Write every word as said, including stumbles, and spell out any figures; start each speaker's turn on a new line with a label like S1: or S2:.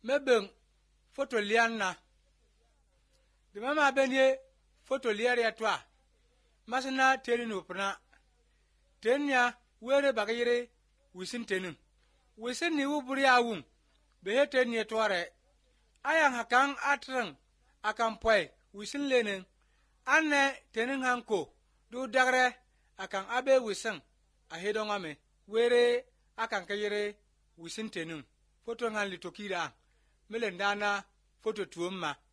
S1: mebeng foto lian na de mama benye foto liar ya twa masna teni no pna tenya were bagire wisin tenin wisin ni wuburi awun behe tenye tware ayang hakang atrang akan poy wisin lenen anne tenin hanko du dagre akan abe wisin a hedongame were akan kayire wisin tenin foto ngan litokira melendana foto tuomma